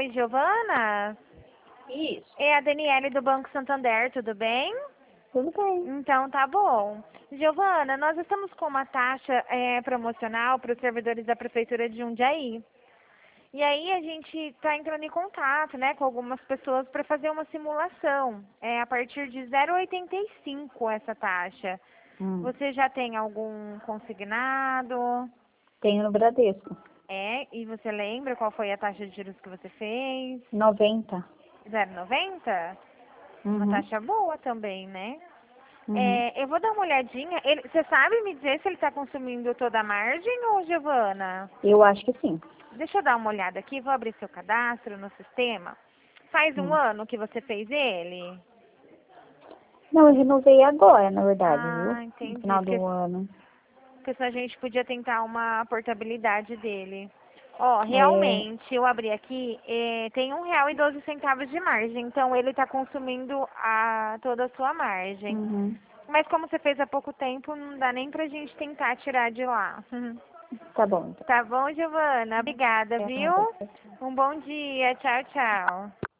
Oi, Giovana? Isso. É a Daniele do Banco Santander, tudo bem? Tudo bem. Então tá bom. Giovana, nós estamos com uma taxa promocional para os servidores da Prefeitura de Jundiaí. E aí a gente está entrando em contato, né, com algumas pessoas para fazer uma simulação. É a partir de 0,85 essa taxa. Você já tem algum consignado? Tenho no Bradesco. E você lembra qual foi a taxa de juros que você fez? 90. 0,90? Uma Uhum. taxa boa também, né? Uhum. Eu vou dar uma olhadinha. Você sabe me dizer se ele está consumindo toda a margem, ou Giovana? Eu acho que sim. Deixa eu dar uma olhada aqui, vou abrir seu cadastro no sistema. Faz um Hum. ano que você fez ele? Não, eu renovei agora, na verdade, viu? Ah, No entendi. final do ano. Porque se a gente podia tentar uma portabilidade dele. Ó, É. realmente, eu abri aqui, tem R$ 1,12 de margem, então ele está consumindo toda a sua margem. Uhum. Mas como você fez há pouco tempo, não dá nem pra gente tentar tirar de lá. Tá bom, então. Tá bom, Giovana? Obrigada, É viu? nada. Um bom dia. Tchau, tchau.